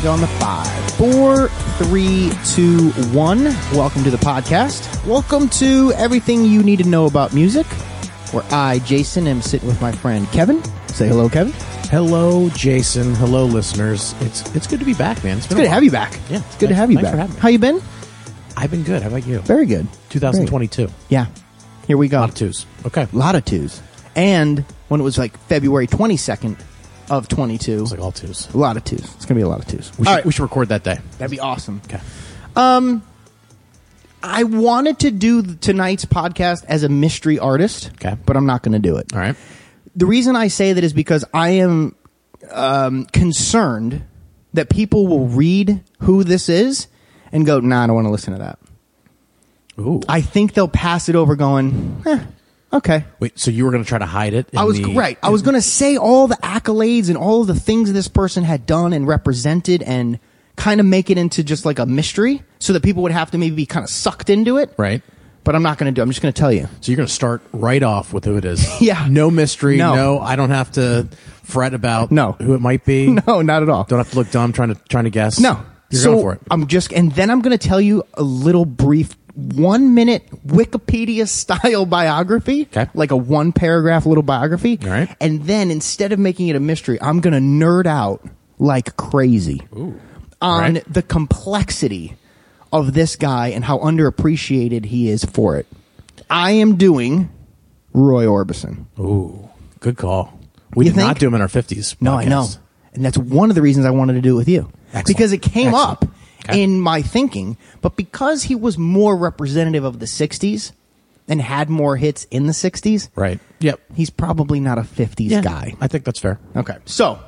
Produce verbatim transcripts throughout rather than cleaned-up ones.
on the five. Four, three, two, one. Welcome to the podcast. Welcome to everything you need to know about music, where I, Jason, am sitting with my friend Kevin. Say hello, Kevin. Hello, Jason. Hello, listeners. It's it's good to be back, man. It's, It's good to have you back. Yeah, it's good to thanks- have you thanks back. for having me. How you been? I've been good. How about you? Very good. twenty twenty-two. Yeah. Here we A go. lot of twos. Okay. A lot of twos. And when it was like February twenty-second of twenty-two, It's like all twos. a lot of twos. It's going to be a lot of twos. We All should, right. we should record that day. That'd be awesome. Okay. I wanted to do tonight's podcast as a mystery artist, Okay. but I'm not going to do it. All right. The reason I say that is because I am um, concerned that people will read who this is and go, nah, I don't want to listen to that. Ooh. I think they'll pass it over going, eh, okay. Wait, so you were going to try to hide it? in I was the- right. I was going to say all the accolades and all of the things this person had done and represented and kind of make it into just like a mystery so that people would have to maybe be kind of sucked into it. Right. But I'm not going to do it. I'm just going to tell you. So you're going to start right off with who it is. Yeah. No mystery. No. No. I don't have to fret about No. who it might be. No, not at all. Don't have to look dumb trying to trying to guess. No. You're so going for it. I'm just, and then I'm going to tell you a little brief one minute Wikipedia style biography. Okay. Like a one paragraph little biography. All right. And then instead of making it a mystery, I'm going to nerd out like crazy Ooh. on Right. the complexity of this guy and how underappreciated he is for it. I am doing Roy Orbison. Ooh. Good call. We You did not think? do him in our fifties. No, I know. And that's one of the reasons I wanted to do it with you. Excellent. Because it came Excellent. up Okay. in my thinking, but because he was more representative of the sixties and had more hits in the sixties, Right. Yep. he's probably not a fifties Yeah, guy. I think that's fair. Okay. So,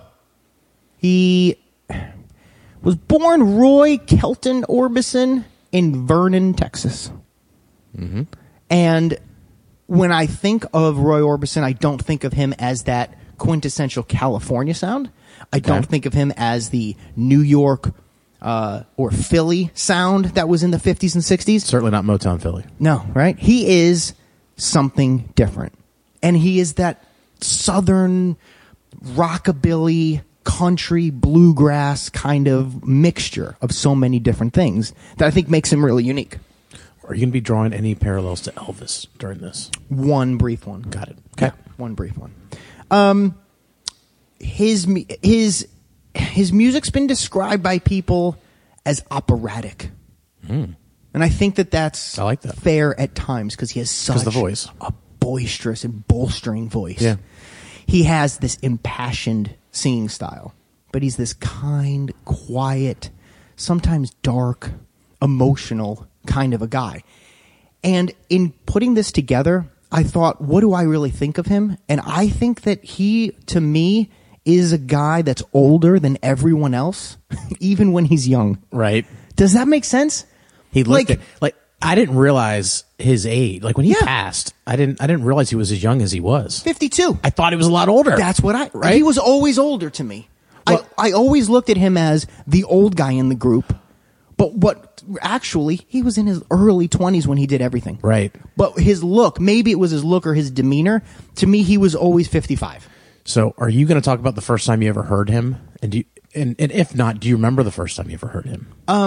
he was born Roy Kelton Orbison in Vernon, Texas. Mm-hmm. And when I think of Roy Orbison, I don't think of him as that quintessential California sound. I don't Okay. think of him as the New York uh, or Philly sound that was in the fifties and sixties. Certainly not Motown Philly. No, right? He is something different. And he is that southern rockabilly, country, bluegrass kind of mixture of so many different things that I think makes him really unique. Are you going to be drawing any parallels to Elvis during this? One brief one. Got it. Okay. Yeah, one brief one. Um, his mu- his his music's been described by people as operatic, and I think that that's I like that. fair at times because he has such the voice. a boisterous and bolstering voice. Yeah. He has this impassioned singing style, but he's this kind, quiet, sometimes dark, emotional kind of a guy. And in putting this together, I thought, what do I really think of him? And I think that he, to me, is a guy that's older than everyone else, even when he's young. Right. Does that make sense? He looked Like- at, like I didn't realize his age. Like when he Yeah. passed, I didn't I didn't realize he was as young as he was. fifty-two. I thought he was a lot older. That's what I. Right? He was always older to me. Well- I I always looked at him as the old guy in the group, but what actually he was in his early twenties when he did everything. Right. But his look, maybe it was his look or his demeanor. To me, he was always fifty-five. So, are you going to talk about the first time you ever heard him? And do you, and, and if not, do you remember the first time you ever heard him?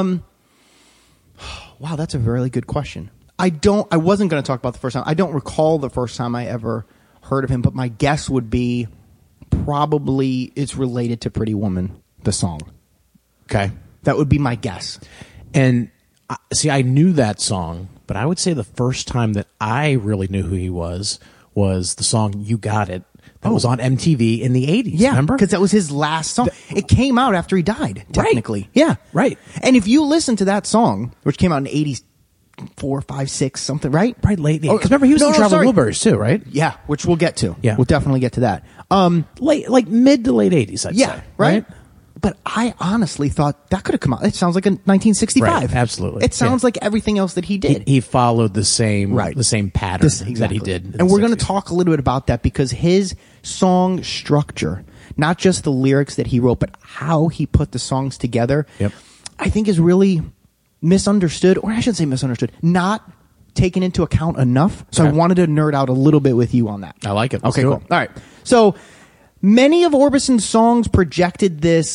Wow, that's a really good question. I don't. I wasn't going to talk about the first time. I don't recall the first time I ever heard of him, but my guess would be probably it's related to Pretty Woman, the song. Okay. That would be my guess. And uh, see, I knew that song, but I would say the first time that I really knew who he was was the song "You Got It" that was on M T V in the eighties. Yeah, remember? because that was his last song. It came out after he died, technically. Yeah, Right. And if you listen to that song, which came out in eighty-four, five, six, something, right? Probably late. Oh, Because remember, he was no, in no, Traveling sorry. Wilburys too, right? Yeah, which we'll get to. Yeah. we'll definitely get to that. Um, Late, like mid to late eighties. I'd yeah, say. right? But I honestly thought that could have come out. It sounds like a nineteen sixty-five. Right, absolutely. It sounds Yeah. like everything else that he He, did. he followed the same, Right. the same pattern This- that he did. in And the we're going to sixties. talk a little bit about that because his song structure, not just the lyrics that he wrote, but how he put the songs together, Yep. I think is really misunderstood, or I shouldn't say misunderstood, not taken into account enough. So I Okay. wanted to nerd out a little bit with you on that. I like it. Let's Okay, do cool. it. All right. So many of Orbison's songs projected this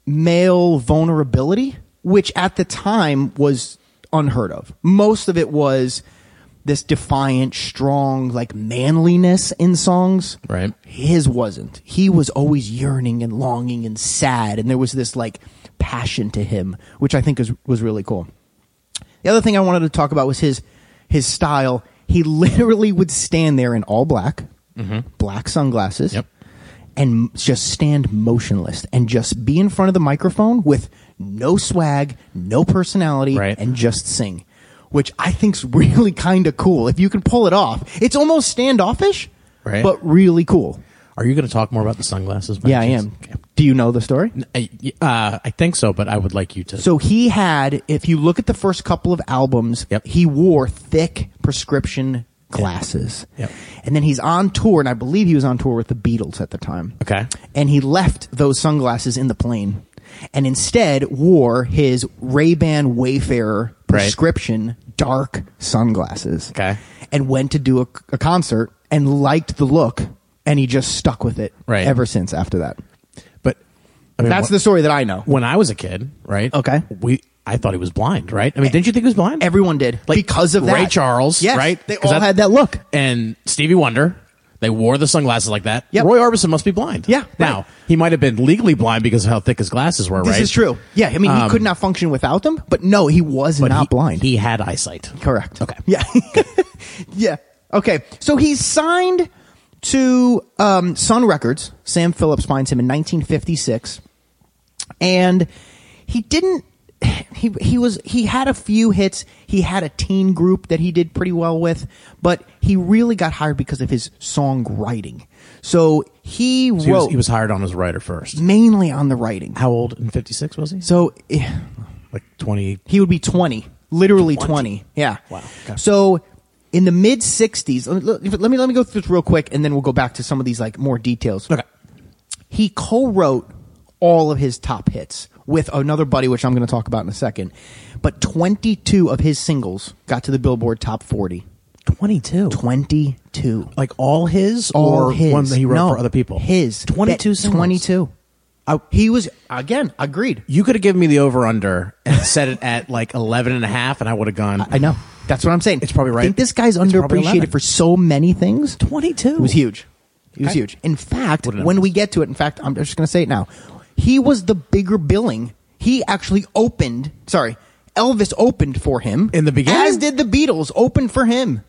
male vulnerability, which at the time was unheard of. Most of it was this defiant, strong, like manliness in songs. Right. His wasn't. He was always yearning and longing and sad, and there was this like passion to him, which I think is, was really cool. The other thing I wanted to talk about was his his style. He literally would stand there in all black, mm-hmm. black sunglasses, yep. and just stand motionless and just be in front of the microphone with no swag, no personality, right. and just sing, which I think's really kind of cool. If you can pull it off, it's almost standoffish, right. but really cool. Are you going to talk more about the sunglasses? by Yeah, I chance? am. Okay. Do you know the story? I, uh, I think so, but I would like you to. So he had, if you look at the first couple of albums, Yep. he wore thick prescription glasses. Yep. And then he's on tour, and I believe he was on tour with the Beatles at the time. Okay. And he left those sunglasses in the plane and instead wore his Ray-Ban Wayfarer prescription right. dark sunglasses. Okay. And went to do a, a concert and liked the look, and he just stuck with it right. ever since after that. But I mean, that's wh- the story that I know. When I was a kid, right? Okay. We I thought he was blind, right? I mean, didn't you think he was blind? Everyone did. Like because of that. Ray Charles, yes, right? They 'Cause all that- had that look. And Stevie Wonder, they wore the sunglasses like that. Yep. Roy Orbison must be blind. Yeah, Now, right. he might have been legally blind because of how thick his glasses were, This right? is true. Yeah, I mean, he Um, could not function without them, but no, he was But not he, blind. He had eyesight. Correct. Okay. Yeah. yeah. Okay. So he's signed to um, Sun Records. Sam Phillips finds him in nineteen fifty-six, and he didn't. He he was he had a few hits. He had a teen group that he did pretty well with, but he really got hired because of his songwriting. So he So wrote he, was, he was hired on as a writer first. mainly on the writing. How old in fifty-six was he? So eh, Like twenty. he would be twenty, literally twenty. twenty. Yeah. Wow. Okay. So in the mid sixties, let me, let me let me go through this real quick, and then we'll go back to some of these like more details. Okay. He co-wrote all of his top hits with another buddy, which I'm going to talk about in a second. But twenty-two of his singles got to the Billboard Top forty. twenty-two. twenty-two. Like all his All or his. one that he wrote No, for other people? His. twenty-two That- singles. twenty-two. I, He was, again, agreed. you could have given me the over-under and set it at like eleven and a half, and I would have gone. I know. That's what I'm saying. It's probably right. I think this guy's It's probably underappreciated eleven. for so many things. twenty-two. It was huge. It was Okay. huge. In fact, What an when we honest. get to it, in fact, I'm just going to say it now. He was the bigger billing. He actually opened, sorry, Elvis opened for him. In the beginning? As did the Beatles opened for him.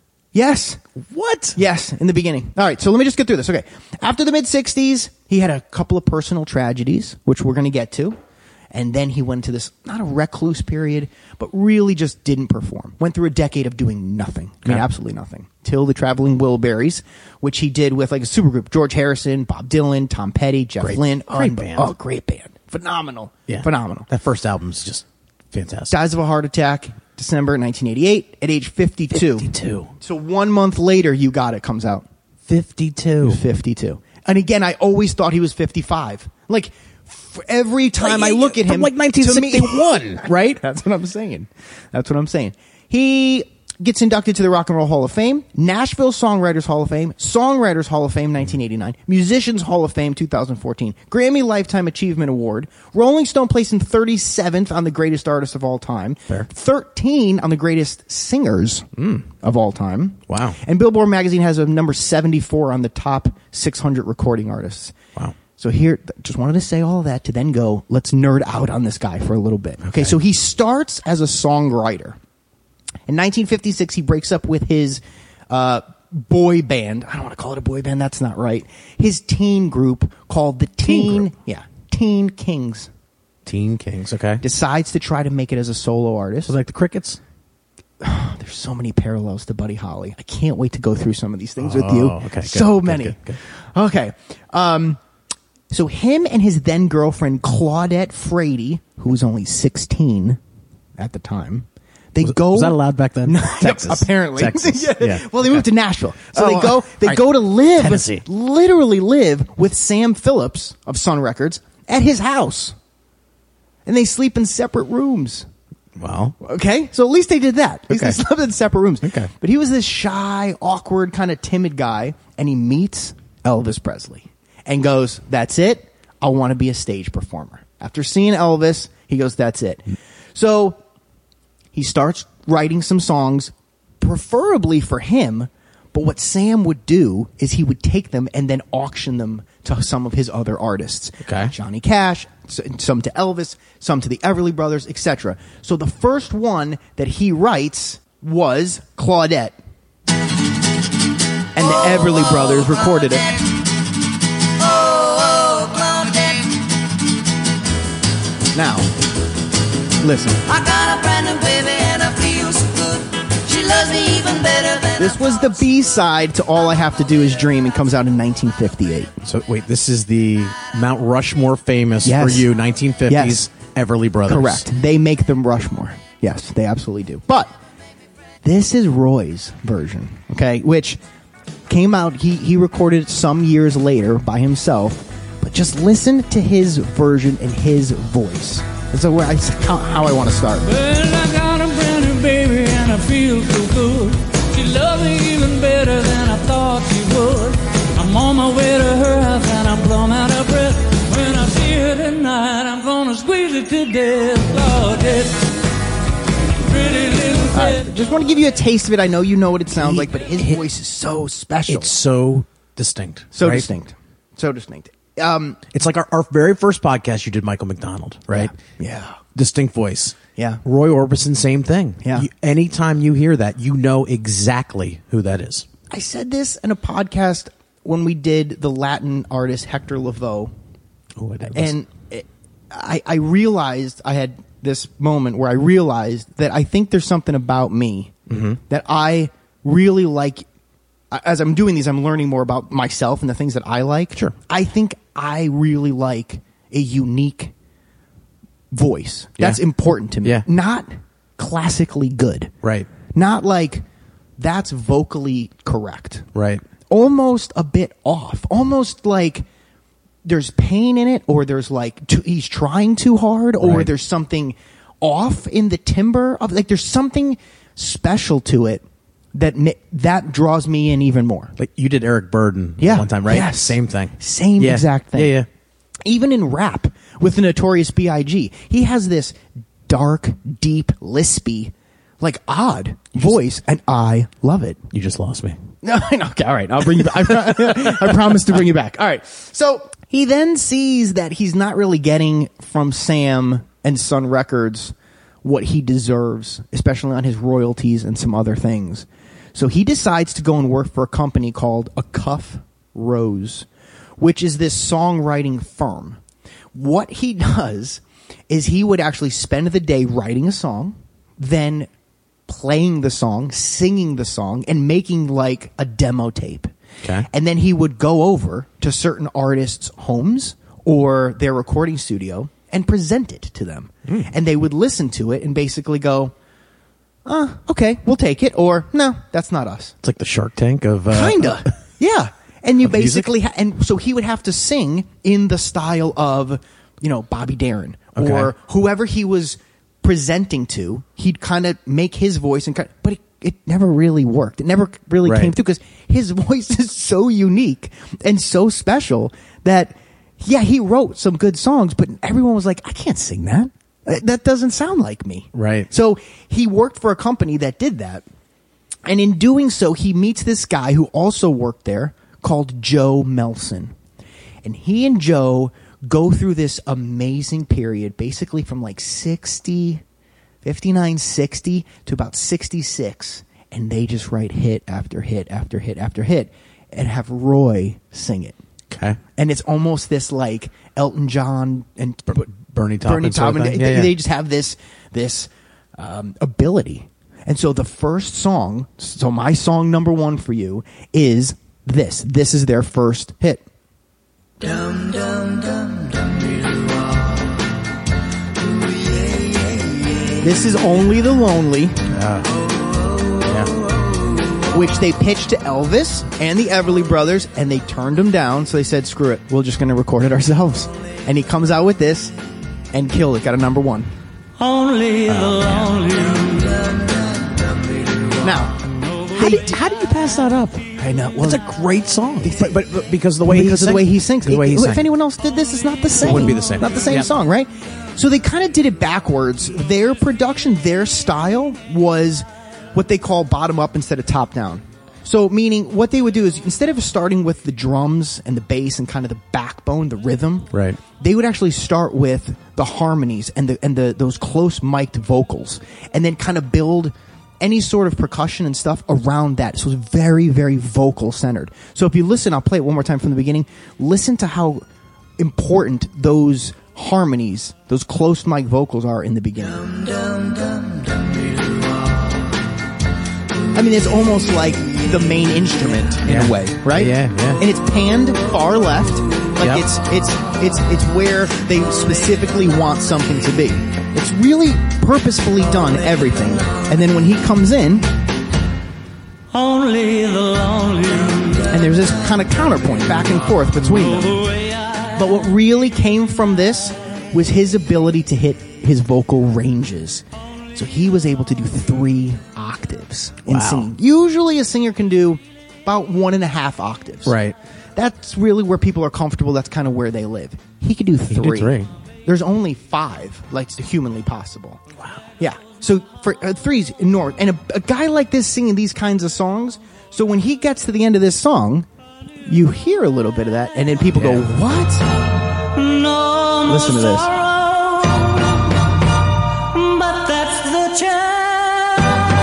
Yes. What? Yes, in the beginning. All right, so let me just get through this. Okay. After the mid-sixties, he had a couple of personal tragedies, which we're going to get to. And then he went to this, not a recluse period, but really just didn't perform. Went through a decade of doing nothing. I mean, Okay. absolutely nothing. Till the Traveling Wilburys, which he did with like a supergroup. George Harrison, Bob Dylan, Tom Petty, Jeff Great- Lynne. great Unbe- band. Oh, great band. Phenomenal. Yeah. Phenomenal. That first album's just fantastic. Dies of a heart attack, December nineteen eighty-eight, at age fifty-two. fifty-two. So one month later, You Got It comes out. fifty-two. fifty-two. And again, I always thought he was fifty-five. Like, for every time I look at From him, like nineteen to me- sixty-one, right? That's what I'm saying. That's what I'm saying. He gets inducted to the Rock and Roll Hall of Fame, Nashville Songwriters Hall of Fame, Songwriters Hall of Fame nineteen eighty-nine, Musicians Hall of Fame two thousand fourteen, Grammy Lifetime Achievement Award, Rolling Stone placed in thirty-seventh on the greatest artist of all time, Fair. thirteen on the greatest singers of all time. Wow. And Billboard magazine has a number seventy-four on the top six hundred recording artists. Wow. So here, just wanted to say all of that to then go, let's nerd out on this guy for a little bit. Okay, so he starts as a songwriter. In nineteen fifty-six, he breaks up with his uh, boy band. I don't want to call it a boy band. That's not right. His teen group called the Teen, Teen group. yeah, Teen Kings. Teen Kings, okay. Decides to try to make it as a solo artist. Was it like the Crickets? There's so many parallels to Buddy Holly. I can't wait to go through some of these things with you. Oh, okay, good, so good, many. good, good. Okay. Um, so him and his then girlfriend Claudette Frady, who was only sixteen at the time, they Was, go. was that allowed back then? No, Texas. apparently. Texas. yeah. Yeah. Well, they moved to Nashville, so Oh, they go. They right. go to live, Tennessee. literally live with Sam Phillips of Sun Records at his house, and they sleep in separate rooms. Wow. Okay, so at least they did that. At least Okay. they slept in separate rooms. Okay. But he was this shy, awkward, kind of timid guy, and he meets Elvis Presley and goes, "That's it. I want to be a stage performer." After seeing Elvis, he goes, that's it. So he starts writing some songs, preferably for him. But what Sam would do is he would take them and then auction them to some of his other artists. Okay. Johnny Cash, some to Elvis, some to the Everly Brothers, et cetera. So the first one that he writes was Claudette. And the Everly Brothers recorded it. Now, listen. I got a brand new baby and I feel so good. She loves me even better than This was the B-side to All I Have to Do Is Dream. It comes out in nineteen fifty-eight. So wait, this is the Mount Rushmore famous Yes. for you nineteen fifties Yes. Everly Brothers. Correct. They make them Rushmore. Yes, they absolutely do. But this is Roy's version, okay, which came out, he, he recorded it some years later by himself, but just listen to his version and his voice. And so where I, how, how I want to start. Well, I got a brand new baby and I feel so good. She loves me even better than I thought she would. I'm on my way to her house and I'm plumb out of breath. When I see her tonight, I'm gonna squeeze it to death. Claudette, pretty little All right, just want to give you a taste of it. I know you know what it sounds He- like, but his he- voice is so special. It's so distinct. so right? distinct. So distinct. Um, It's like our, our very first podcast you did Michael McDonald, right? Yeah. Distinct voice. Yeah. Roy Orbison, same thing. Yeah. You, anytime you hear that, you know exactly who that is. I said this in a podcast when we did the Latin artist Hector Lavoe. Oh, I did. And it, I, I realized I had this moment where I realized that I think there's something about me that I really like. As I'm doing these, I'm learning more about myself and the things that I like. Sure. I think I really like a unique voice. That's Yeah. important to me. Yeah. Not classically good. Right. Not like that's vocally correct. Right. Almost a bit off. Almost like there's pain in it, or there's like t- he's trying too hard, or Right. there's something off in the timbre of like there's something special to it that ma- that draws me in even more. Like you did Eric Burden Yeah. one time, right? Yes. Same thing. Same Yeah. exact thing. Yeah, yeah. Even in rap with the Notorious B I G, he has this dark, deep, lispy, like odd voice, and I love it. You just lost me. No, okay, all right. I'll bring you back. I, pro- I promise to bring you back. All right. So he then sees that he's not really getting from Sam and Sun Records what he deserves, especially on his royalties and some other things. So he decides to go and work for a company called A Cuff Rose, which is this songwriting firm. What he does is he would actually spend the day writing a song, then playing the song, singing the song, and making like a demo tape. Okay. And then he would go over to certain artists' homes or their recording studio and present it to them. Mm. And they would listen to it and basically go, uh, okay, we'll take it. Or, no, that's not us. It's like the Shark Tank of uh, Kinda. Yeah. And you Of music? basically, ha- and so he would have to sing in the style of, you know, Bobby Darin Okay. or whoever he was presenting to. He'd kind of make his voice and kind but it, it never really worked. It never really Right. came through because his voice is so unique and so special that, yeah, he wrote some good songs, but everyone was like, I can't sing that. Uh, That doesn't sound like me. Right. So he worked for a company that did that. And in doing so, he meets this guy who also worked there called Joe Melson. And he and Joe go through this amazing period, basically from like sixty, fifty-nine, sixty to about sixty-six. And they just write hit after hit after hit after hit and have Roy sing it. Okay. And it's almost this like Elton John and Bernie Taupin Bernie sort of Taupin. thing. They, Yeah, yeah. they just have this this um, ability. And so the first song, so my song number one for you is this. This is their first hit. dum dum dum dum doo This is Only the Lonely, Yeah. which they pitched to Elvis and the Everly Brothers, and they turned him down. So they said, screw it, we're just going to record it ourselves. And he comes out with this and killed it. Got a number one. Only the lonely. Now, How, They do, how do you pass that up? I know. Well, It's a great song, but, but, but because of the way because he of the way he sings. the way he If sang. anyone else did this, it's not the same. wouldn't be the same. Not the same Yeah. song, right? So they kind of did it backwards. Their production, their style was what they call bottom up instead of top down. So meaning what they would do is instead of starting with the drums and the bass and kind of the backbone, the rhythm, Right. they would actually start with the harmonies and the and the those close mic'd vocals, and then kind of build any sort of percussion and stuff around that. So it's very, very vocal centered. So if you listen, I'll play it one more time from the beginning. Listen to how important those harmonies, those close mic vocals are in the beginning. I mean, it's almost like the main instrument in Yeah. a way, right? Yeah, yeah. And it's panned far left, like Yep. it's it's it's it's where they specifically want something to be. It's really purposefully done, everything. And then when he comes in, Only the lonely and there's this kind of counterpoint back and forth between them. But what really came from this was his ability to hit his vocal ranges. So he was able to do three octaves in Wow. singing. Usually a singer can do about one and a half octaves. Right. That's really where people are comfortable. That's kind of where they live. He could do three. could do three. There's only five, like it's humanly possible. Wow. Yeah. So for uh, three's enormous. And a, a guy like this singing these kinds of songs, so when he gets to the end of this song, you hear a little bit of that, and then people go, what? No Listen to this. sorrow, but that's the chance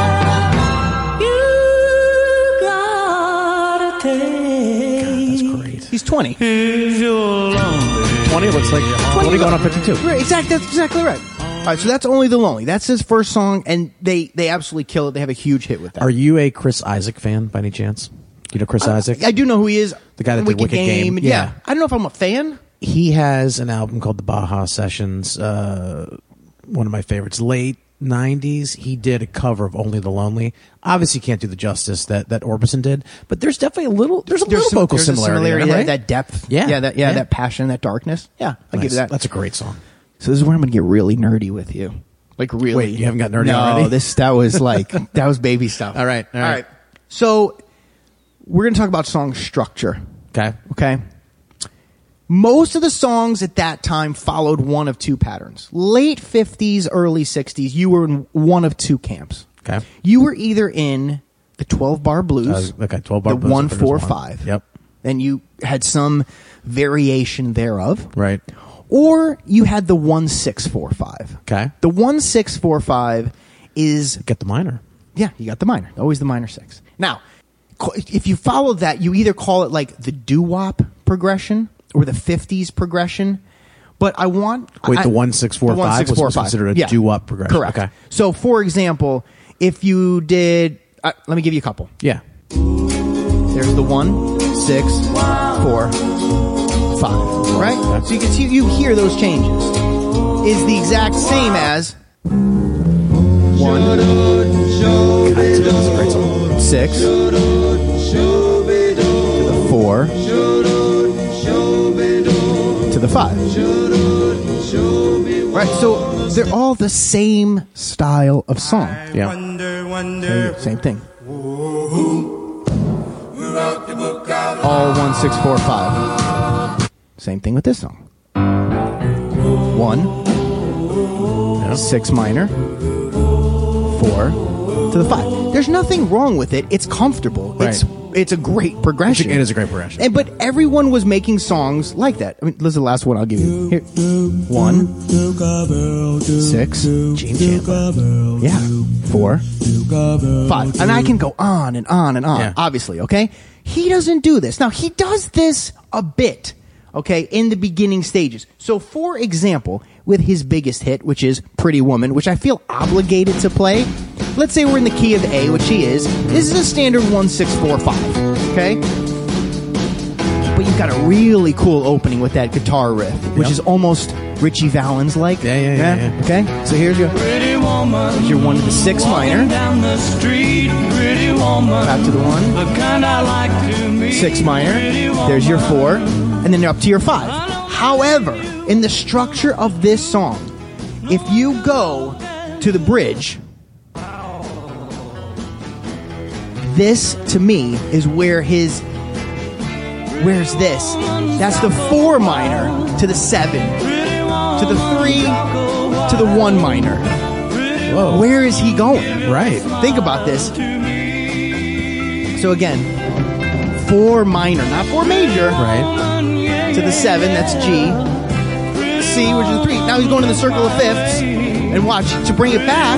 you gotta take. That's great. He's twenty. Here's your lonely. twenty looks like twenty going on fifty-two. Right, exactly. That's exactly right. All right, so that's Only the Lonely. That's his first song, and they, they absolutely kill it. They have a huge hit with that. Are you a Chris Isaac fan by any chance? Do you know Chris Isaac? I do know who he is. The guy that did Wicked Game. and yeah. Yeah. I don't know if I'm a fan. He has an album called the Baja Sessions. Uh, one of my favorites. Late nineties. He did a cover of Only the Lonely. Obviously, can't do the justice that that Orbison did, but there's definitely a little. There's a little some- vocal there's a similarity, similarity, right? that, that depth. Yeah. Yeah, that, yeah, Yeah. that passion, that darkness. Yeah, I'll give Nice. you that. That's a great song. So this is where I'm going to get really nerdy with you. Like really. Wait, you haven't got nerdy no, already? this that was like that was baby stuff. All right, all right. all right. So we're going to talk about song structure. Okay. Okay. Most of the songs at that time followed one of two patterns. Late fifties, early sixties, you were in one of two camps. Okay. You were either in the twelve bar blues, Uh, okay, twelve bar the blues, I one think it was four one. five. Yep. And you had some variation thereof. Right. Or you had the one six four five. Okay. The one six four five is Get the minor. yeah, you got the minor. Always the minor six. Now, co- if you follow that, you either call it like the doo-wop progression or the fifties progression. But I want Wait, I- the one six four the one five six was four five. considered a Yeah. doo-wop progression. Correct. Okay. So, for example, if you did, uh, let me give you a couple. Yeah. There's the one, six, four, five. Right? So you can see, you hear those changes. Is the exact same as one, six, to the four, to the five. Right, so they're all the same style of song. Yeah. Same, same thing. All one, six, four, five. Same thing with this song. One, six minor, four to the five. There's nothing wrong with it. It's comfortable. Right. It's it's a great progression. It is a great progression. And, but everyone was making songs like that. I mean, this is the last one I'll give you. Here. One, six, Gene Chandler. Yeah. Four, five. And I can go on and on and on, Yeah. obviously, okay? He doesn't do this. Now, he does this a bit, okay, in the beginning stages. So, for example, with his biggest hit, which is Pretty Woman, which I feel obligated to play, let's say we're in the key of A, which he is. This is a standard one, six, four, five, okay? But you've got a really cool opening with that guitar riff, which Yep. is almost Richie Valens-like. Yeah, yeah, yeah, yeah. Okay, so here's your, Pretty woman, here's your one to the six minor, down the street, pretty woman, back to the one, the kind I like to meet. six minor, there's your four, and then you're up to your five. However, in the structure of this song, if you go to the bridge, This, to me, is where his... Where's this? That's the four minor to the seven, to the three, to the one minor. Whoa. Where is he going? Right. Think about this. So again, four minor, not four major, Right. to the seven, that's G. C, which is three. Now he's going to the circle of fifths. And watch, to bring it back,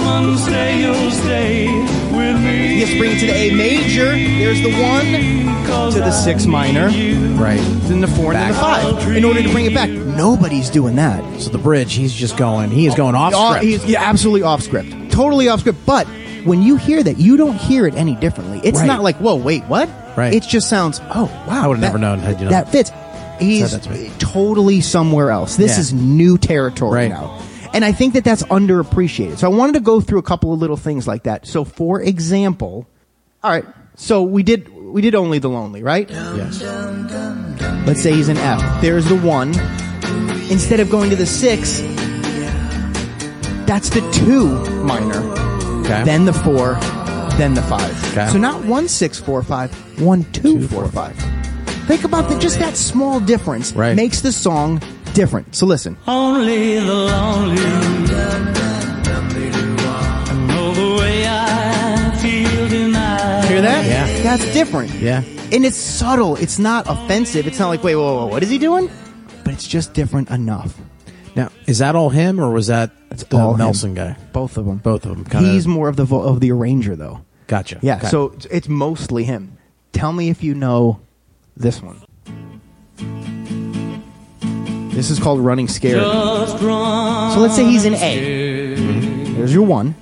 he has to bring it to the A major. There's the one, to the six minor, Right. then the four, and then the five. In order to bring it back, nobody's doing that. So the bridge, he's just going, he is going off Oh, script. he's yeah, absolutely off script. Totally off script. But when you hear that, you don't hear it any differently. It's Right. not like, whoa, wait, what? Right. It just sounds, oh, wow. I would've that- never known had you not That fits. He's said that to me. totally somewhere else. This Yeah. is new territory Right. now. And I think that that's underappreciated. So I wanted to go through a couple of little things like that. So for example, all right, so we did we did Only the Lonely, right? Yes. Let's say he's an F. There's the one. Instead of going to the six, that's the two minor. Okay. Then the four, then the five. Okay. So not one six four five, one two, Two, four, four, five. Think about that. Just that small difference Right. makes the song different. So listen. Only the lonely know the way I feel tonight. Hear that? Yeah. That's different. Yeah. And it's subtle. It's not offensive. It's not like, wait, whoa, whoa, what is he doing? But it's just different enough. Now, is that all him, or was that the all him. Nelson guy? Both of them. Both of them. Kinda, He's more of the vo- of the arranger, though. Gotcha. Yeah. Okay. So it's- it's mostly him. Tell me if you know this one. This is called Running Scared. Just run. So let's say he's an A. There's your one.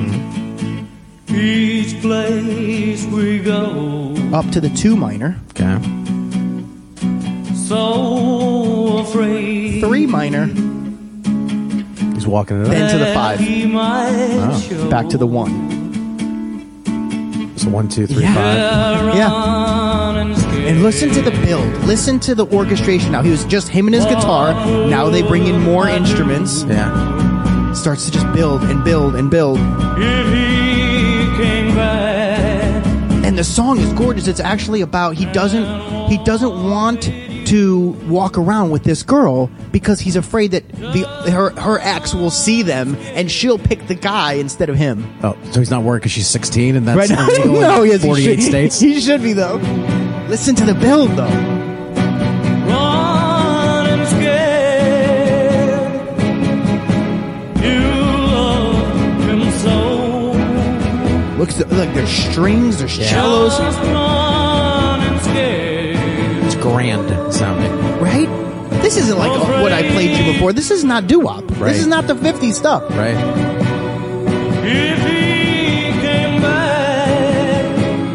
Each place we go, Up to the two minor. Okay. so afraid. Three minor. He's walking it up. Then to the five. He might show. Back to the one. So one, two, three, Yeah. five. Yeah. Running scared. And listen to the build. Listen to the orchestration now. He was just him and his guitar. Now they bring in more instruments. Yeah. Starts to just build and build and build. If he came back, And the song is gorgeous. It's actually about he doesn't he doesn't want to walk around with this girl because he's afraid that the her her ex will see them and she'll pick the guy instead of him. Oh, so he's not worried because she's sixteen and that's Right? illegal no, in yes, he forty-eight should. states? He should be though. Listen to the build though. running scared. You love him so. Looks look, there's strings, there's Yeah. cellos, Just running scared. It's grand sounding. right? This isn't like oh, what I played you before. This is not doo-wop. Right. This is not the fifties stuff. Right? If he came back,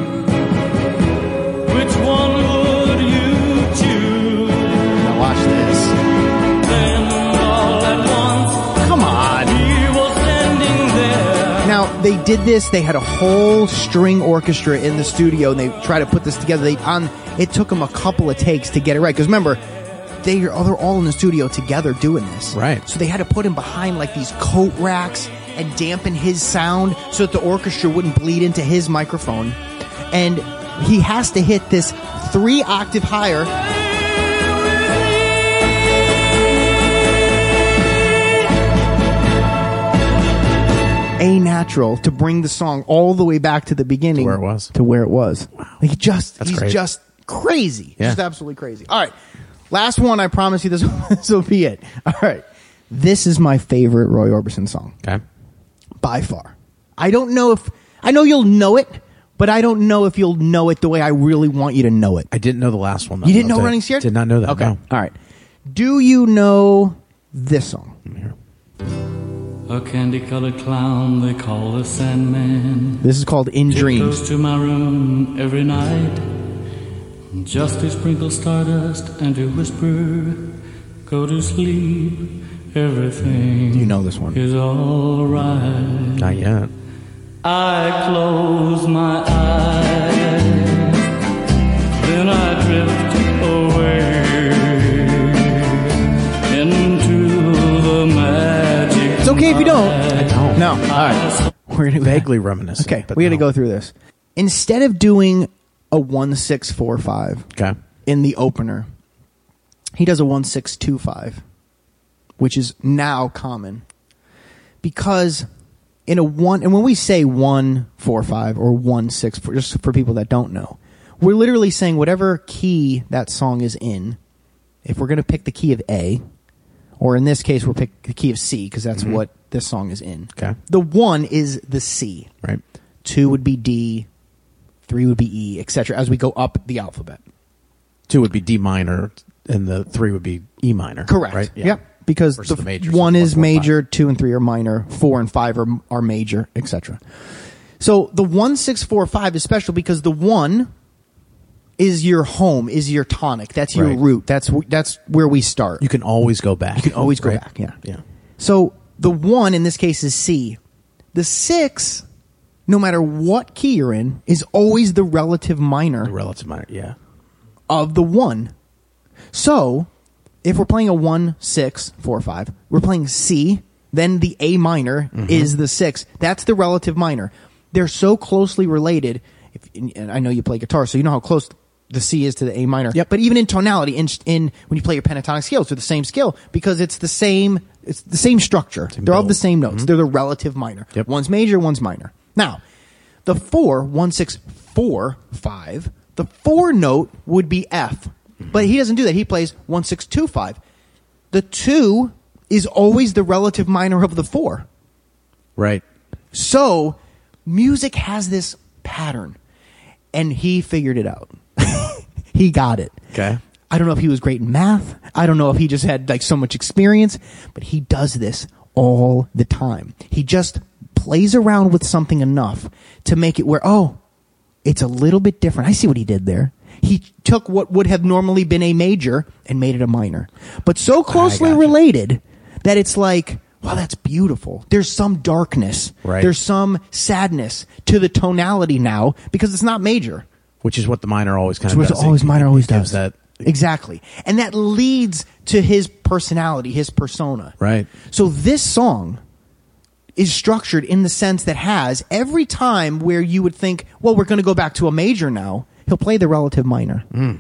which one would you choose? Now watch this. Then all at once Come on. he was standing there. Now, they did this. They had a whole string orchestra in the studio, and they tried to put this together. They on. It took them a couple of takes to get it right. Because remember, they are they're all in the studio together doing this. Right. So they had to put him behind like these coat racks and dampen his sound so that the orchestra wouldn't bleed into his microphone. And he has to hit this three octave higher. A natural to bring the song all the way back to the beginning, To where it was. To where it was. Wow, he just That's he's crazy. just crazy, Yeah. just absolutely crazy. All right, last one. I promise you, this this will be it. All right, this is my favorite Roy Orbison song Okay. by far. I don't know if I know you'll know it, but I don't know if you'll know it the way I really want you to know it. I didn't know the last one. Though. You didn't know I'll tell Running Scared? Did not know that. Okay, No. all right. Do you know this song? A candy-colored clown they call the Sandman. This is called In Dreams. Goes to my room every night, just to sprinkle stardust and to whisper, "Go to sleep, everything You know this one. is all right." Not yet. I close my eyes, then I drift away into the magic. It's okay if you don't. I don't. No. All right. We're gonna Vaguely reminiscent. Okay, but we got to no. go through this. instead of doing a one six four five Okay. in the opener, he does a one six two five, which is now common. Because in a one, and when we say one four five or one six four, just for people that don't know, we're literally saying whatever key that song is in. If we're going to pick the key of A, or in this case, we'll pick the key of C because that's Mm-hmm. what this song is in. Okay. The one is the C. Right. Two would be D. Three would be E, et cetera. As we go up the alphabet. Two would be D minor, and the three would be E minor. Correct. Right. Yep. Because Versus the, the major, one so is one, four, major, two and three are minor, four and five are, are major, et cetera. So the one six four five is special because the one is your home, is your tonic. That's your Right. root. That's that's where we start. You can always go back. You can always go Right. back. Yeah. Yeah. So the one in this case is C. The six, no matter what key you're in, is always the relative minor The relative minor. Yeah. of the one. So, if we're playing a one, six, four, five, we're playing C, then the A minor Mm-hmm. is the six. That's the relative minor. They're so closely related. If, and I know you play guitar, so you know how close the C is to the A minor. Yep. But even in tonality, in, in when you play your pentatonic scales, they're the same scale because it's the same. It's the same structure. They're all build. the same notes. They're the relative minor. Yep. One's major, one's minor. Now, the four, one, six, four, five. The four note would be F, but he doesn't do that. He plays one, six, two, five. The two is always the relative minor of the four. Right. So, music has this pattern, and he figured it out. He got it. Okay. I don't know if he was great in math. I don't know if he just had like so much experience, but he does this all the time. He just plays around with something enough to make it where, oh, it's a little bit different. I see what he did there. He took what would have normally been a major and made it a minor, but so closely gotcha. related that it's like, wow, that's beautiful. There's some darkness. Right. There's some sadness to the tonality now because it's not major. Which is what the minor always kind Which of is does. always It minor always gives does. that. Exactly. And that leads to his personality, his persona. Right. So this song is structured in the sense that has every time where you would think, well, we're going to go back to a major now, he'll play the relative minor. Mm.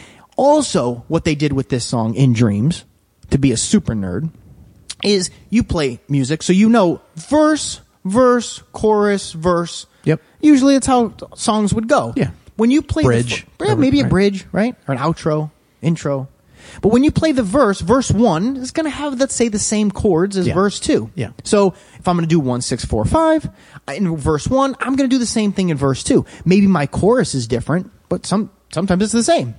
Also, what they did with this song in Dreams, to be a super nerd, is you play music, so you know verse, verse, chorus, verse. Yep. Usually it's how songs would go. Yeah. When you play Bridge. the, yeah, maybe a Right. bridge, right? Or an outro, intro. But when you play the verse, verse one is going to have, let's say, the same chords as Yeah. verse two. Yeah. So if I'm going to do one, six, four, five in verse one, I'm going to do the same thing in verse two. Maybe my chorus is different, but some sometimes it's the same.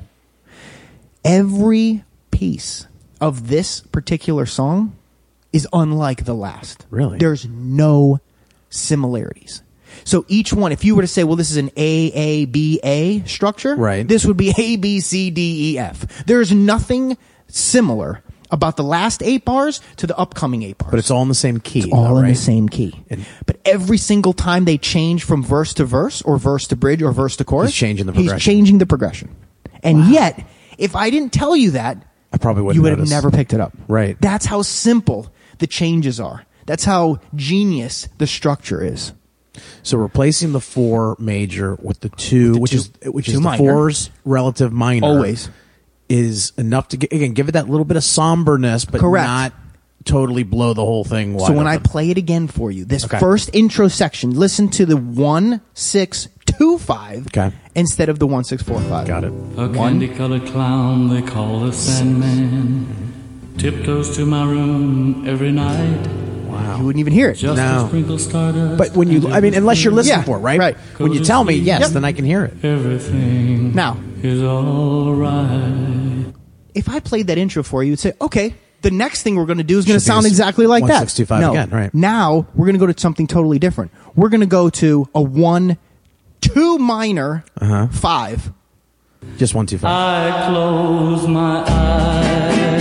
Every piece of this particular song is unlike the last. Really? There's no similarities. So each one, if you were to say, well, this is an A, A, B, A structure, Right. this would be A, B, C, D, E, F. There's nothing similar about the last eight bars to the upcoming eight bars. But it's all in the same key. It's all though, in right? the same key. And- but every single time they change from verse to verse, or verse to bridge, or verse to chorus, He's changing the He's progression. changing the progression. And yet, if I didn't tell you that, I probably wouldn't you would have notice. never picked it up. Right. That's how simple the changes are. That's how genius the structure is. So replacing the four major with the two, the which two- is which two is the minor. four's relative minor, Always. is enough to get, again give it that little bit of somberness, but Correct. not totally blow the whole thing wide So when I open. play it again for you, this Okay. first intro section, listen to the one six two five Okay. instead of the one six four five. Got it. A candy-colored clown they call the Sandman tiptoes to my room every night. Wow. You wouldn't even hear it. Just No. to sprinkle stardust. But when you, and I mean, unless you're listening Yeah, for it, right? right. When you tell me, yes, Yep. then I can hear it. everything Now, is all right. if I played that intro for you, you'd say, okay, the next thing we're going to do is going to Should be sound s- exactly like that. one six two five no. again, right. Now, we're going to go to something totally different. We're going to go to a one, two minor, Uh-huh. five. Just one, two, five. I close my eyes,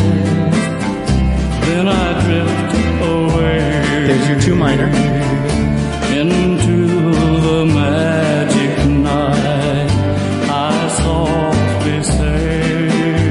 then I drift away There's your two minor. into the magic night. I softly say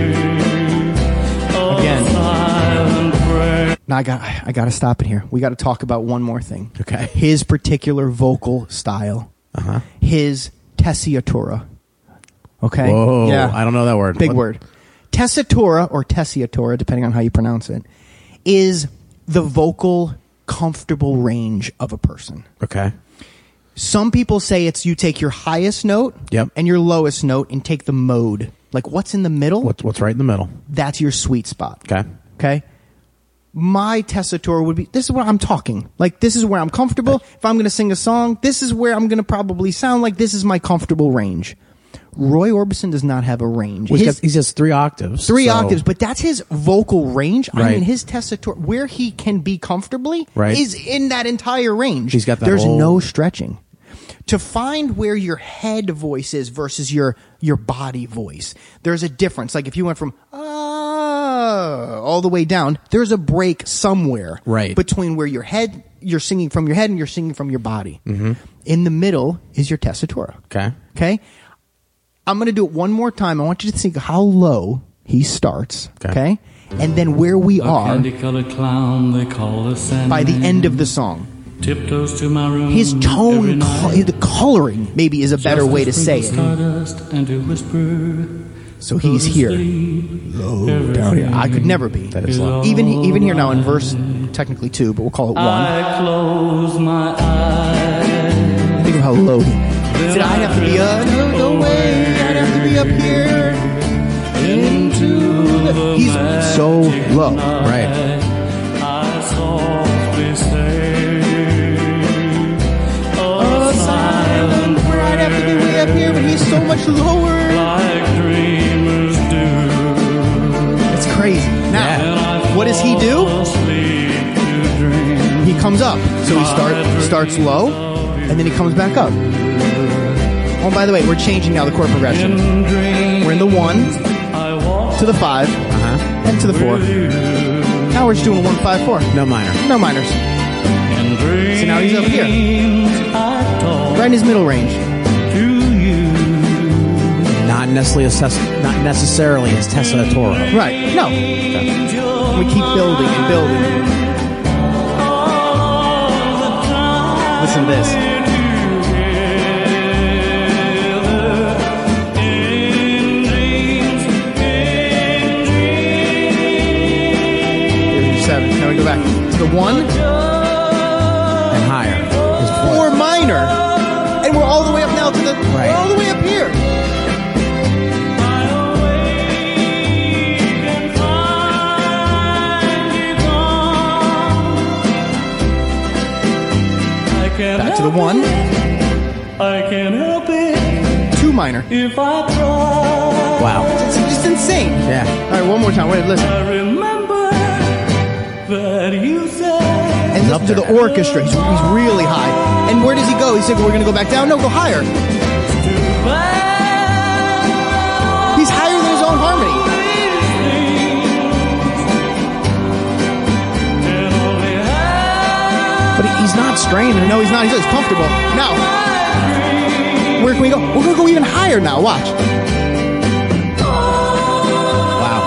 a Again. silent prayer. Now, I got, I got to stop it here. We got to talk about one more thing. Okay. His particular vocal style. Uh-huh. His tessitura. Okay? Whoa, Yeah. I don't know that word. Big What- word. Tessitura, or tessitura, depending on how you pronounce it, is the vocal comfortable range of a person. Okay. Some people say it's you take your highest note Yep. and your lowest note and take the mode. Like what's in the middle? What's what's right in the middle? That's your sweet spot. Okay. Okay? My tessitura would be, this is where I'm talking. Like, this is where I'm comfortable. If I'm going to sing a song, this is where I'm going to probably sound like this is my comfortable range. Roy Orbison does not have a range. Well, he's His- got- he says three octaves. Three so- octaves, but that's his vocal range. I Right. mean, his tessitura, where he can be comfortably, Right. is in that entire range. He's got that There's whole- no stretching. To find where your head voice is versus your your body voice, there's a difference. Like if you went from ah all the way down, there's a break somewhere Right. between where your head, you're singing from your head and you're singing from your body. Mm-hmm. In the middle is your tessitura. Okay. Okay? I'm going to do it one more time. I want you to think how low he starts. Okay. Okay? And then where we A are candy-colored clown they call the Sandman. by the end of the song. Tiptoes to my room His every tone, night. col- the coloring maybe is a better Just way to say sprinkle it. stardust and to whisper. So he's here. Low down here. I could never be. That is low. Even he- even here now in verse technically two, but we'll call it one. I close my eyes. Think of how low he said I'd have to be another way. I'd have to be up here. Into the, he's so low. Right. I softly say, A silent where I'd have to be way up here, but he's so much lower. like dreamers do. It's crazy. Now, And I what does he do? fall asleep to dream. He comes up. So he start starts low, and then he comes back up. Oh, by the way, we're changing now the chord progression. In dreams, We're in the one I walk to the five Uh-huh. and to the four. with you. Now we're just doing a one five four. No minor. No minors. In dreams, So now he's up here. I talk Right in his middle range. to you. Not necessarily assess- not necessarily his tessitura. Right. No. We keep building and building. Listen to this. Here's your seven. Now we go back to the one, And higher. His voice. four minor, and we're all the way up now to the. Right. We're all the way up here. Back to the one, I can't help it two minor. if I try. Wow. It's just insane. Yeah. All right, one more time. Wait, listen. I remember that you said And listen to the orchestra. He's, he's really high. And where does he go? He said, we're going to go back down. No, go higher. He's higher than his own harmony. But he- he's not straining. No, he's not. He's just comfortable. Now, where can we go? We're going to go even higher now. Watch. Wow.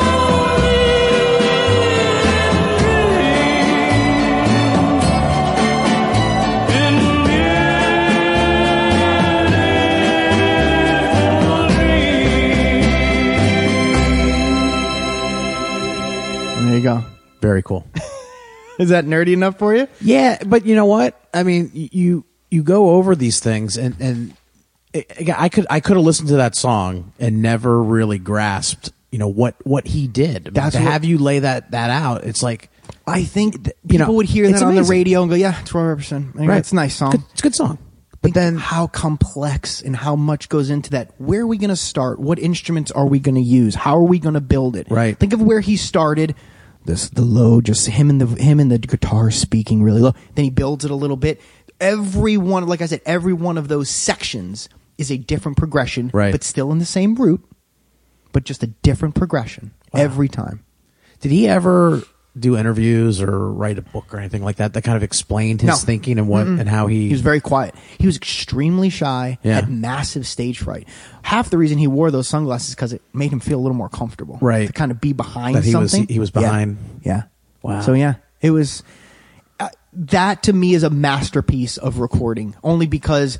There you go. Very cool. Is that nerdy enough for you? Yeah, but you know what? I mean, y- you you go over these things, and and it, I could I could have listened to that song and never really grasped, you know, what what he did. I mean, That's to what- have you lay that that out. It's like I think that You people know, would hear it's that on the amazing. radio and go, yeah, it's Roy Orbison. I mean, Right. It's a nice song. good, it's a good song. But Think then how complex and how much goes into that. Where are we going to start? What instruments are we going to use? How are we going to build it? Right. Think of where he started. This the low, just him and the him and the guitar speaking really low. Then he builds it a little bit. Every one, like I said, every one of those sections is a different progression, Right. but still in the same root, but just a different progression every time. did he ever do interviews or write a book or anything like that that kind of explained his No. thinking and what and how he He was very quiet. He was extremely shy, Yeah. had massive stage fright. Half the reason he wore those sunglasses because it made him feel a little more comfortable. Right. To kind of be behind That he was- something. he was Yeah. behind. Yeah. Wow. So, yeah, it was. Uh, that to me is a masterpiece of recording, only because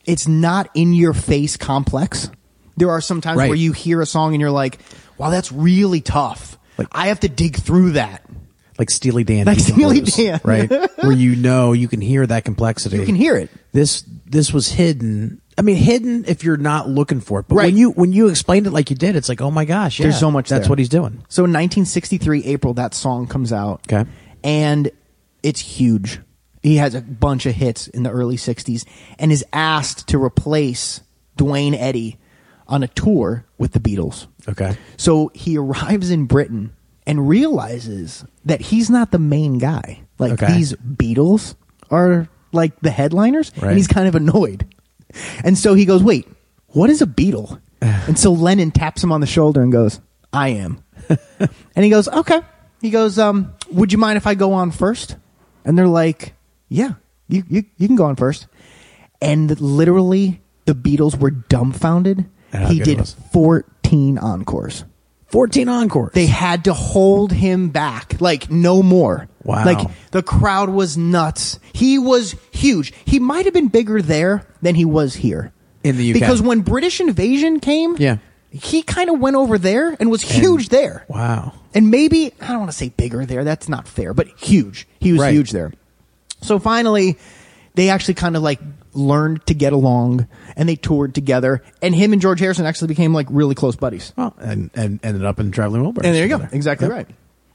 it's not in your face complex. There are some times Right. where you hear a song and you're like, wow, that's really tough. Like- I have to dig through that. Like Steely Dan, Like Beacon Steely Blues, Dan. right? Where you know you can hear that complexity. You can hear it. This this was hidden. I mean, hidden if you're not looking for it. But Right. when you when you explained it like you did, it's like, oh my gosh, yeah, There's so much That's there. what he's doing. So in nineteen sixty-three, April, that song comes out. Okay. And it's huge. He has a bunch of hits in the early sixties and is asked to replace Dwayne Eddy on a tour with the Beatles. Okay. So he arrives in Britain and realizes that he's not the main guy. Like Okay. these Beatles are like the headliners, Right. and he's kind of annoyed. And so he goes, wait, what is a Beatle? And so Lennon taps him on the shoulder and goes, I am. And he goes, okay. He goes, um, would you mind if I go on first? And they're like, yeah, you, you, you can go on first. And literally the Beatles were dumbfounded. How He good it did was. fourteen encores. fourteen encores. They had to hold him back, like no more. Wow. Like the crowd was nuts. He was huge. He might have been bigger there than he was here. In the U K. Because when British Invasion came, Yeah. he kind of went over there and was huge there. Wow. And maybe, I don't want to say bigger there, that's not fair, but huge. He was Right. huge there. So finally, they actually kind of like learned to get along and they toured together. And him and George Harrison actually became like really close buddies. Well, and, and ended up in Traveling Wilburys. And there you go. together. Exactly Yep. right.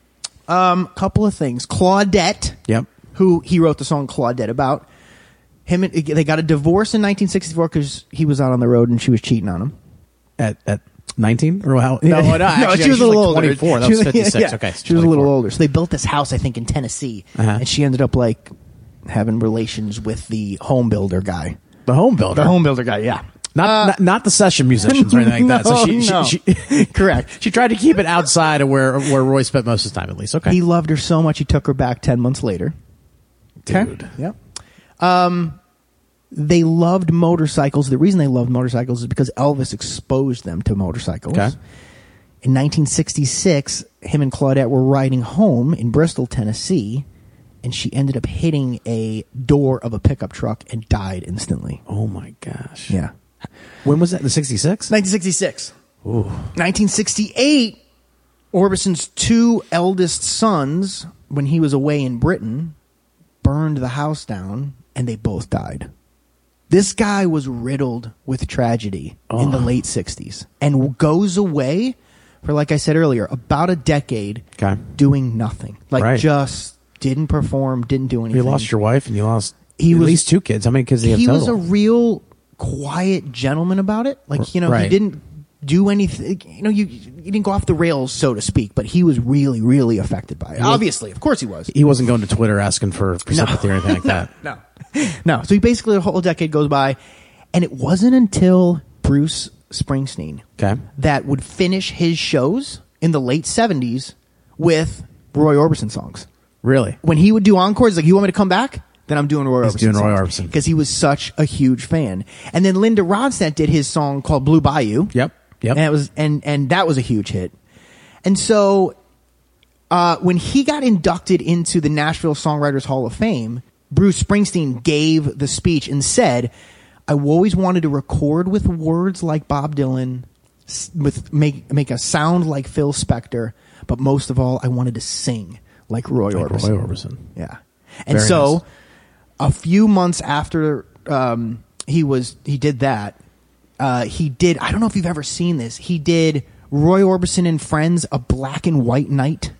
Um, couple of things. Claudette, Yep. who he wrote the song Claudette about, him and, they got a divorce in nineteen sixty-four because he was out on the road and she was cheating on him. At at nineteen or how? No, no, actually, she was a like little older. twenty-four. That She was fifty-six. yeah, Okay, she was a little twenty-four. older. So they built this house, I think, in Tennessee, Uh-huh. and she ended up like having relations with the home builder guy. The home builder. The home builder guy, yeah. Not, not not the session musicians or anything like that. So she, No, she, no. she Correct. She tried to keep it outside of where where Roy spent most of his time, at least. Okay. He loved her so much he took her back ten months later. Dude. Yep. Um, they loved motorcycles. The reason they loved motorcycles is because Elvis exposed them to motorcycles. Okay. In nineteen sixty-six, him and Claudette were riding home in Bristol, Tennessee, and she ended up hitting a door of a pickup truck and died instantly. Oh my gosh. Yeah. When was that? The sixty-six? nineteen sixty-six. nineteen sixty-eight, Orbison's two eldest sons, when he was away in Britain, burned the house down, and they both died. This guy was riddled with tragedy in the late sixties and goes away for, like I said earlier, about a decade Okay. doing nothing. Like, Right. just didn't perform, didn't do anything. You lost your wife and you lost He at was- least two kids. How many kids do you have He total? was a real quiet gentleman about it. Like, you know, he Right. didn't do anything. You know, you, you didn't go off the rails, so to speak, but he was really, really affected by it. Obviously, of course he was. He wasn't going to Twitter asking for, for sympathy or anything like that. No. No. So he basically, a whole decade goes by, and it wasn't until Bruce Springsteen Okay. that would finish his shows in the late seventies with Roy Orbison songs. Really? When he would do encores, like, you want me to come back? Then I'm doing Roy He's Orbison. doing Roy Orbison. Because he was such a huge fan. And then Linda Ronstadt did his song called Blue Bayou. Yep. Yep. And it was and and that was a huge hit. And so uh, when he got inducted into the Nashville Songwriters Hall of Fame, Bruce Springsteen gave the speech and said, I always wanted to record with words like Bob Dylan, s- with make make a sound like Phil Spector, but most of all, I wanted to sing like Roy Like Orbison. Roy Orbison. Yeah. And Very so nice. a few months after um, he was he did that, uh, he did I don't know if you've ever seen this. He did Roy Orbison and Friends, a black and white night.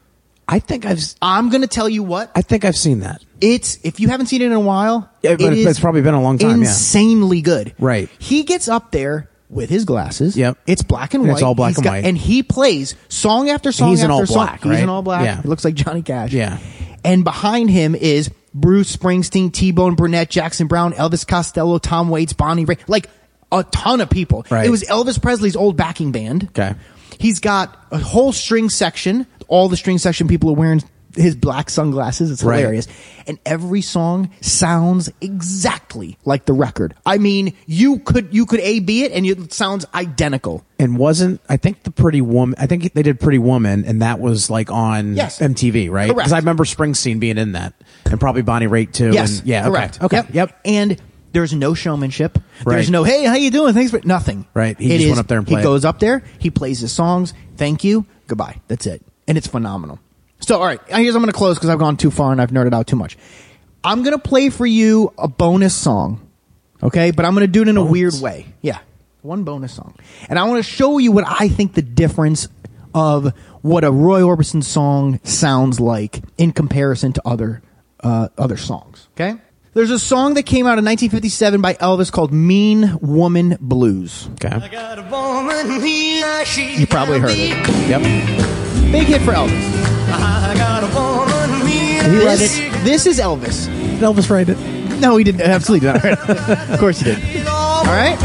I think I've s- I'm going to tell you what. I think I've seen that. It's if you haven't seen it in a while, Yeah, but it it's- is it's probably been a long time, yeah. Insanely good. Right. He gets up there with his glasses. Yep. It's black and And white. it's all black He's and got- white. And he plays song after song He's in after all song. black, He's right? in all black. Yeah. It looks like Johnny Cash. Yeah. And behind him is Bruce Springsteen, T-Bone Burnett, Jackson Brown, Elvis Costello, Tom Waits, Bonnie Raitt. Like a ton of people. Right. It was Elvis Presley's old backing band. Okay. He's got a whole string section. All the string section people are wearing his black sunglasses. It's Right. hilarious. And every song sounds exactly like the record. I mean, you could you could A B it and it sounds identical. And wasn't I think the Pretty Woman? I think they did Pretty Woman, and that was like on Yes. M T V, right? Correct. Because I remember Springsteen being in that, and probably Bonnie Raitt too. Yes. And, yeah. Correct. Okay. Okay. Yep. And There's no showmanship. Right. There's no, hey, how you doing? Thanks for nothing. Right. He It just is- went up there and He played. goes up there. He plays his songs. Thank you. Goodbye. That's it. And it's phenomenal. So, all right. Here's I'm going to close because I've gone too far and I've nerded out too much. I'm going to play for you a bonus song. Okay? But I'm going to do it in a Bonus. weird way. Yeah. One bonus song. And I want to show you what I think the difference of what a Roy Orbison song sounds like in comparison to other uh, other songs. Okay? There's a song that came out in nineteen fifty-seven by Elvis called Mean Woman Blues. Okay. Got a woman here, she You probably heard it. Yep. Big hit for Elvis. I got a woman here. This, this is Elvis. Did Elvis write it? No, he didn't. Absolutely not. Of course he did. All right.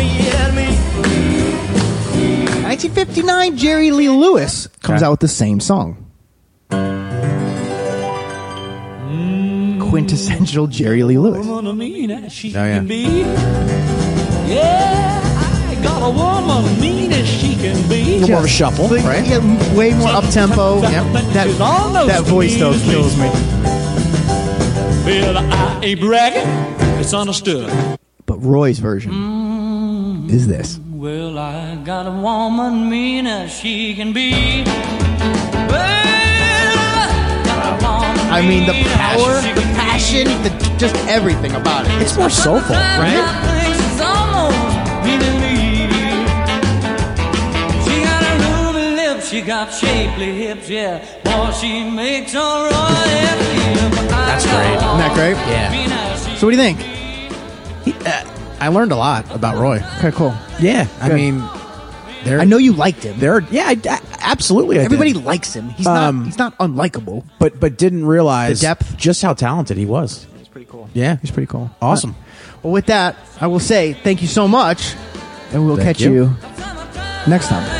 nineteen fifty-nine, Jerry Lee Lewis comes Okay. out with the same song. Quintessential Jerry Lee Lewis. Woman mean as she Oh, yeah. can be. Yeah, I got a woman mean as she can be. little more of a shuffle, Like, right? yeah, way more up tempo. Yep. That, that voice though kills me. Well, I ain't bragging. It's understood. But Roy's version is this. Well, I got a woman mean as she can be. Well, I got a woman I mean, the mean as power, she the can be. passion, the, just everything about it. It's more soulful, right? She's almost meaning me. She got a ruby lips, she got shapely hips, yeah. Boy, she makes a royal. That's great. Isn't that great? Yeah. So what do you think? He, uh, I learned a lot about Roy. Okay, cool. Yeah. I Good. mean, there. I know you liked him. There. Yeah. I, I, absolutely. I Everybody did. likes him. He's Um, not. He's not unlikable. but but didn't realize The depth. just how talented he was. It's pretty cool. Yeah. He's pretty cool. Awesome. Well, with that, I will say thank you so much, and we'll Thank catch you. you next time.